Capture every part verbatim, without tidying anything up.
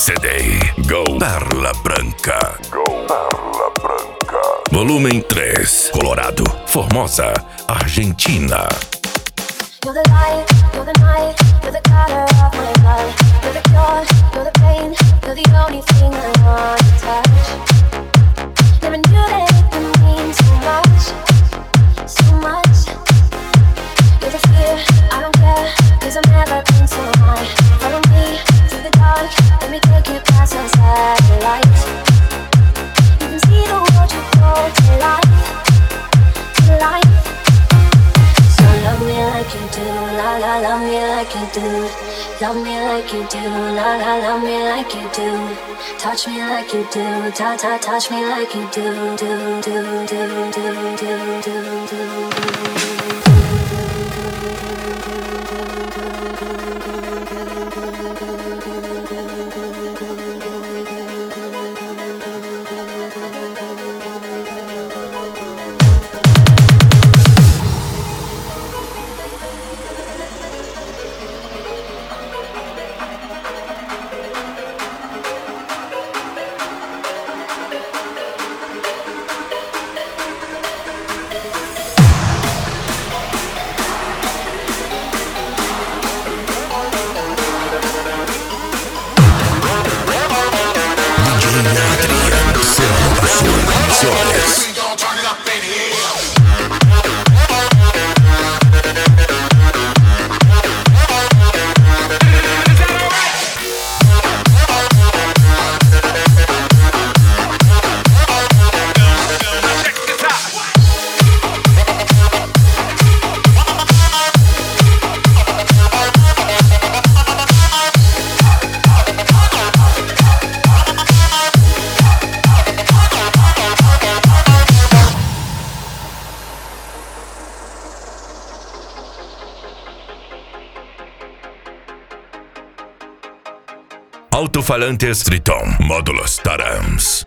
C D Go Perla Branca. Go Perla Branca. Volume três. Colorado, Formosa, Argentina. You're the light, you're the night, you're the color of my blood. You're the cure, you're the pain, you're the only thing I want to touch. Never knew that it could mean so much, so much. You're the fear, I don't care, cause I've never been so high. Follow me through the dark, let me take you past our satellites. You can see the world you brought to life, to life. So love me like you do, la la, love me like you do. Love me like you do, la la, love me like you do. Touch me like you do, ta ta, touch me like you do, do do do do do do do. Alto-falantes Triton, módulos Tarams.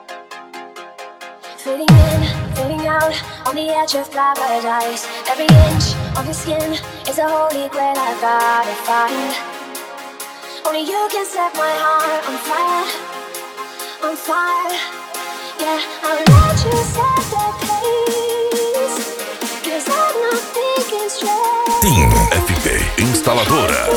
Fading in, fading out, on the edge of paradise. Every inch of your skin is a holy grail I've gotta find. Only you can set my heart on fire, on fire. Yeah, I'll let you set the pace, cause I'm not thinking straight. Team F P Instaladora.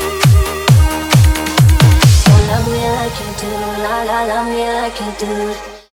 Love me like you do,